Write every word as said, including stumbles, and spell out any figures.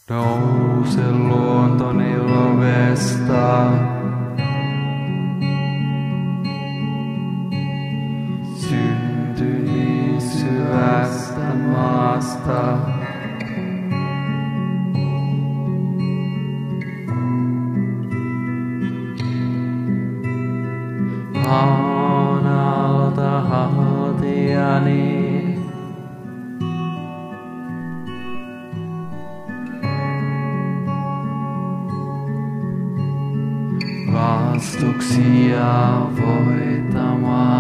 Nouse luontoni lovesta. Syntyi syvästä maasta. Maan alta haltijani. Vastuksia voittamaan.